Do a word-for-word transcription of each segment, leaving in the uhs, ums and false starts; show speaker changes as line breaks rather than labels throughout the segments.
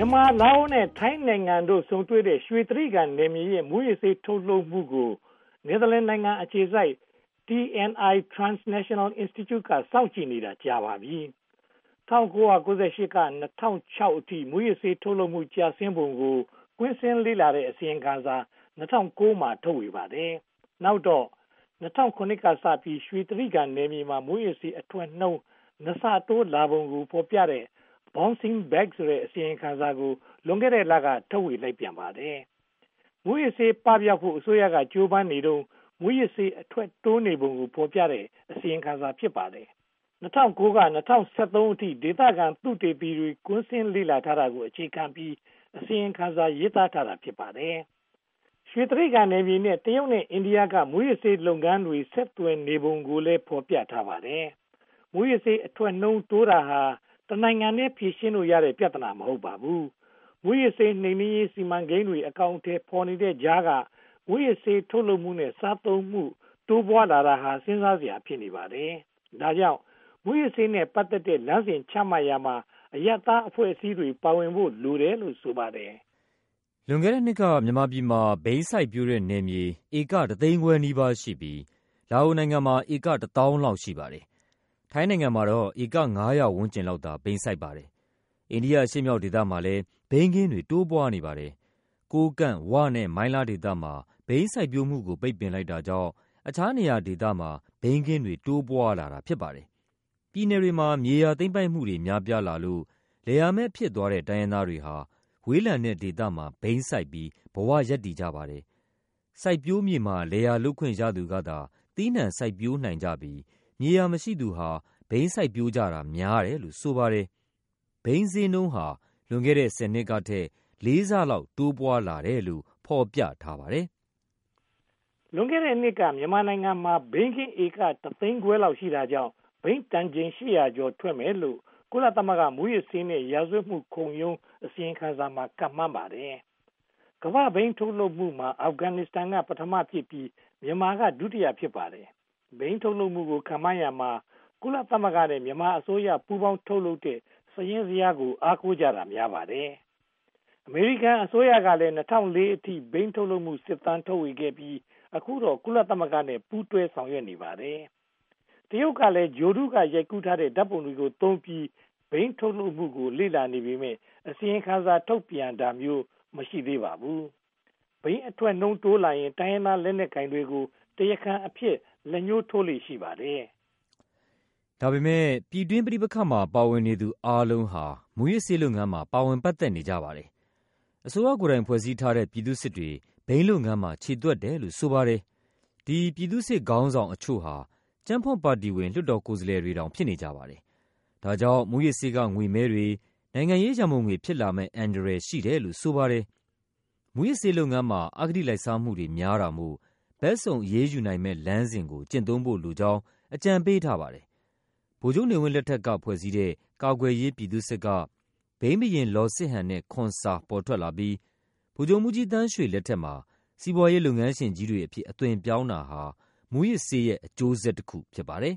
မြန်မာလာအိုနဲ့ထိုင်းနိုင်ငံတို့ဆုံတွေ့တဲ့ရွှေတြိဂံနယ်မြေရဲ့မူးယစ်ဆေးထုတ်လုပ်မှုကိုနယ်သာလန်နိုင်ငံအခြေစိုက် T N I Transnational Institute ကစောင့်ကြည့်နေတာကြာပါပြီ။၁၉၉၈ ကနေ ၂၀၀၆ အထိမူးယစ်ဆေးထုတ်လုပ်မှုကျဆင်းပုံကိုကွင်းဆင်းလေ့လာတဲ့အစီရင်ခံစာ၂၀၀၉မှာထုတ်ဝေပါတယ်။နောက်တော့၂၀၀၇ ကစပြီးရွှေတြိဂံနယ်မြေမှာမူးယစ်ဆေးအထွက်နှုန်းနှစ်ဆတိုးလာပုံကိုဖော်ပြတဲ့ Bouncing Back ဆိုတဲ့အစီရင်ခံစာကိုလွန်ခဲ့တဲ့လကထုတ်ဝေလိုက်ပြန်ပါတယ်။မူးယစ်ဆေးပပျောက်ဖို့အစိုးရကကြိုးပမ်းနေတော့မူးယစ်ဆေးအထွက်တိုးနေပုံကိုဖော်ပြတဲ့အစီရင်ခံစာဖြစ်ပါတယ်။၂၀၀၉က၂၀၁၃အထိဒေသခံသုတေသီတွေကွင်းဆင်းလေ့လာထားတာကိုအခြေခံပြီးအစီရင်ခံစာရေးသားထားတာဖြစ်ပါတယ်။ရွှေတြိဂံနယ်မြေနဲ့တရုတ်နဲ့အိန္ဒိယကမူးယစ်ဆေးလုပ်ငန်းတွေဆက်သွယ်နေပုံကိုလည်းဖော်ပြထားပါတယ်။မူးယစ်ဆေးအထွက်နှုန်းတိုးတာဟာတနိုင်ငံနဲ့ဖြေရှင်းလို့ရတဲ့ပြဿနာမဟုတ်ပါဘူး။မူးယစ်ဆေးနှိမ်နင်းရေးစီမံကိန်းတွေအကောင့်ထဲပေါ်နေတဲ့ကြားကမူးယစ်ဆေးထုတ်လုပ်မှုနဲ့စားသုံးမှုတိုးပွားလာတာဟာစဉ်းစားစရာဖြစ်နေပါတယ်။ဒါကြောင့်မူးယစ်ဆေးနဲ့ပတ်သက်တဲ့လမ်းစဉ်ချမှတ်ရာမှာအရပ်သားအဖွဲ့အစည်းတွေပါဝင်ဖို့လိုတယ်လို့ဆိုပါတယ်
။လွန်ခဲ့တဲ့နှစ်ကမြန်မာပြည်မှာဘိန်းစိုက်ပျိုးတဲ့နယ်မြေဧကတစ်သိန်းခွဲနီးပါးရှိပြီးလာအိုနိုင်ငံမှာဧကတစ်သောင်းလောက်ရှိပါတယ်။ထိုင်းနိုင်ငံမှာတော့ဧကငါးရာဝန်းကျင်လောက်သာဘိန်းစိုက်ပါတယ်။အိန္ဒိယအရှေ့မြောက်ဒေသမှာလည်းဘိန်းခင်းတွေတိုးပွားနေပါတယ်။ကိုးကန့်ဝနဲ့မိုင်းလားဒေသမှာဘိန်းစိုက်ပျိုးမှုကိုပိတ်ပင်လိုက်တာကြောင့်အခြားနေရာဒေသမှာဘိန်းခင်းတွေတိုးပွားလာတာဖြစ်ပါတယ်။ပြည်နယ်တွေမှာမြေယာသိမ်းပိုက်မှုတွေများပြားလာလို့လယ်ယာမဲ့ဖြစ်သွားတဲ့တိုင်းရင်းသားတွေဟာဝေးလံတဲ့ဒေသမှာဘိန်းစိုက်ပြီးဘဝရပ်တည်ကြပါတယ်။စိုက်ပျိုးမြေမှာလယ်ယာလုပ်ခွင့်ရသူကသာသီးနှံစိုက်ပျိုးနိုင်ကြပြီးမြေယာမရှိသူဟာဘိန်းစိုက်ပျိုးကြတာများတယ်လို့ဆိုပါတယ်။ဘိန်းဈေးနှုန်းဟာလွန်ခဲ့တဲ့ဆယ်နှစ်ကထက်လေးဆလောက်တိုးပွားလာတယ်လို့ဖော်ပြထားပါတယ်
။လွန်ခဲ့တဲ့နှစ်ကမြန်မာနိုင်ငံမှာဘိန်းခင်းဧကတစ်သိန်းခွဲလောက်ရှိတာကြောင့်ဘိန်းတန်ချိန်ရှစ်ရာကျော်ထွက်မယ်လို့ကုလသမဂ္ဂမူးယစ်ဆေးနဲ့ရာဇဝတ်မှုခုံရုံးအစီရင်ခံစာမှာကမှန်းပါတယ်။ကမ္ဘာဘိန်းထုတ်လုပ်မှုမှာအာဖဂန်နစ္စတန်ကပထမဖြစ်ပြီးမြန်မာကဒုတိယဖြစ်ပါတယ်။ဘိန်းထုတ်လုပ်မှုကိုခန့်မှန်းရမှာကုလသမဂ္ဂနဲ့မြန်မာအစိုးရပူးပေါင်းထုတ်လုပ်တဲ့စရင်းစရာကိုအားကိုးကြတာများပါတယ်။အမေရိကန်အစိုးရကလည်း၂၀၀၄အထိဘိန်းထုတ်လုပ်မှုစစ်တမ်းထုတ်ဝေခဲ့ပြီးအခုတော့ကုလသမဂ္ဂနဲ့ပူးတွဲဆောင်ရွက်နေပါတယ်။တရုတ်ကလည်းဂျိုဒုကရိုက်ကူးထားတဲ့ဓါတ်ပုံတွေကိုသုံးပြီးဘိန်းထုတ်လုပ်မှုကိုလေ့လာနေပေမဲ့အစီရင်ခံစာထုတ်ပြန်တာမျိုးမရှိသေးပါဘူး။ဘိန်းအထွက်နှုန်းတိုးလာရင်တိုင်းရင်းသားလက်နက်ကိုင်တွေကိုတရားခံအဖြစ်လက်ညှိုးထိုးလေရှိပါတယ်
။ဒါပေမဲ့ပြည်တွင်းပဋိပက္ခမှာပါဝင်နေသူအားလုံးဟာမူးယစ်ဆေးလုပ်ငန်းမှာပါဝင်ပတ်သက်နေကြပါတယ်။အစိုးရကိုယ်တိုင်ဖွဲ့စည်းထားတဲ့ပြည်သူ့စစ်တွေဘိန်းလုပ်ငန်းမှာခြေသွက်တယ်လို့ဆိုပါတယ်။ဒီပြည်သူ့စစ်ခေါင်းဆောင်အချို့ဟာကြံ့ဖွံ့ပါတီဝင်လွှတ်တော်ကိုယ်စားလှယ်တွေတောင်ဖြစ်နေကြပါတယ်။ဒါကြောင့်မူးယစ်ဆေးကငွေမဲတွေနိုင်ငံရေးရန်ပုံငွေဖြစ်လာမဲ့အန္တရာယ်ရှိတယ်လို့ဆိုပါတယ်။မူးယစ်ဆေးလုပ်ငန်းမှာအဂတိလိုက်စားမှုတွေများတာမို့ဘက်စုံအရေးယူနိုင်မဲ့လမ်းစဉ်ကိုကျင့်သုံးဖို့လိုကြောင်းအကြံပေးထားပါတယ်။ဗိုလ်ချုပ်နေဝင်းလက်ထက်ကဖွဲ့စည်းတဲ့ကာကွယ်ရေးပြည်သူ့စစ်ကဘိန်းဘုရင်လော်စစ်ဟန်နဲ့ခွန်ဆာပေါ်ထွက်လာပြီးဗိုလ်ချုပ်မှူးကြီးသန်းရွှေလက်ထက်မှာစီးပွားရေးလုပ်ငန်းရှင်ကြီးတွေအဖြစ်အသွင်ပြောင်းတာဟာမူးယစ်ဆေးရဲ့အကျိုးဆက်တစ်ခုဖြစ်ပါတယ်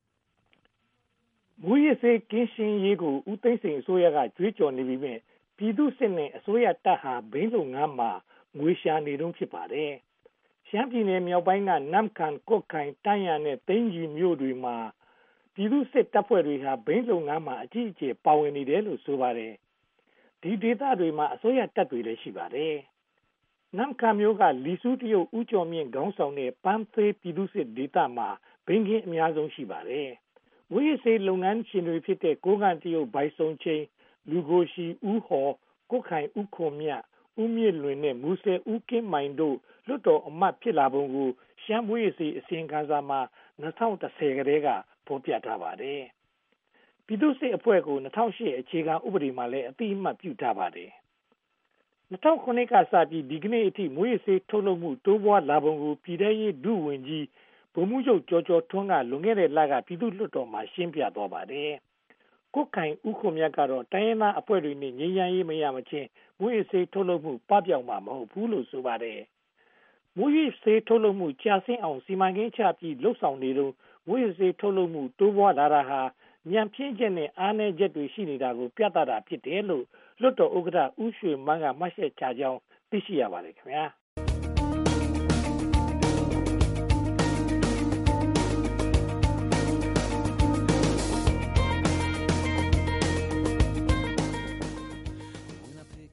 ။မူးယစ်ဆေးကင်းရှင်းရေးကိုဦးသိန်းစိန်အစိုးရကကြွေးကြော်နေပြီးမြဲပြည်သူ့စစ်နဲ့အစိုးရတပ်ဟာဘိန်းလုပ်ငန်းမှာငွေရှာနေတုန်းဖြစ်ပါတယ်။ရှမ်းပြည်နယ်မြောက်ပိုင်းကနမ်ခန်ကွတ်ခိုင်တန်းရံနဲ့သိန်းကြီးမြို့တွေမှာပြည်သူ့စစ်တပ်ဖွဲ့တွေဟာဘိန်းလုပ်ငန်းမှာအကြီးအကျယ်ပါဝင်နေတယ်လို့ဆိုပါတယ်။ဒီဒေသတွေမှာအစိုးရတပ်တွေလည်းရှိပါတယ်။နမ်ခန်မြို့ကလီဆူးတရုတ်ဦးကျော်မြင့်ခေါင်းဆောင်တဲ့ပန်းသေးပြည်သူ့စစ်ဒေသမှာဘိန်းခင်းအများဆုံးရှိပါတယ်။မူးယစ်ဆေးလုပ်ငန်းရှင်တွေဖြစ်တဲ့ကိုးကန့်တရုတ်ဘိုင်စုံချင်းလူကိုရှီဦးဟော်ကုတ်ခိုင်ဦးခွန်မြတ်ဦးမြင့်လွင်နဲ့မူဆယ်ဦးကင်းမိုင်တို့လွှတ်တော်အမတ်ဖြစ်လာပုံကိုရှမ်းမွေးစီအစီရင်ခံစာမှာ၂၀၁၀ကတည်းကဖော်ပြထားပါတယ်။ပြည်သူ့စစ်အဖွဲ့ကို၂၀၀၈အခြေခံဥပဒေမှာလည်းအတိအမှတ်ပြုထားပါတယ်။၂၀၀၇ကစပြီးဒီကနေ့အထိမွေးစေးထုတ်လုပ်မှုတိုးပွားလာပုံကိုပြည်ထရေးဒုဝန်ကြီးဗိုလ်မှူးချုပ်ကျော်ကျော်ထွန်းကလွန်ခဲ့တဲ့လကပြည်သူ့လွှတ်တော်မှာရှင်းပြသွားပါတယ်။ကိုခိုင်ဦးခွန်မြတ်ကတော့တိုင်းရင်းသားအဖွဲ့တွေနဲ့ငြိမ်းချမ်းရေးမရမချင်းမွေးစေးထုတ်လုပ်မှုပပျောက်မှာမဟုတ်ဘူးလို့ဆိုပါတယ်။မွေးစေးထုတ်လုပ်မှုကြာဆင်းအောင်စီမံကိန်းချပြီးလှုပ်ဆောင်နေတော့မွေးစေးထုတ်လုပ်မှုတိုးပွားလာတာဟာဉာဏ်ဖြည့်ချက်နဲ့အားနည်းချက်တွေရှိနေတာကိုပြသတာဖြစ်တယ်လို့လွှတ်တော်ဥက္ကဋ္ဌဦးရွှေမန်းကမှတ်ချက်ချကြောင်းသိရှိရပါတယ်ခင်ဗျာ။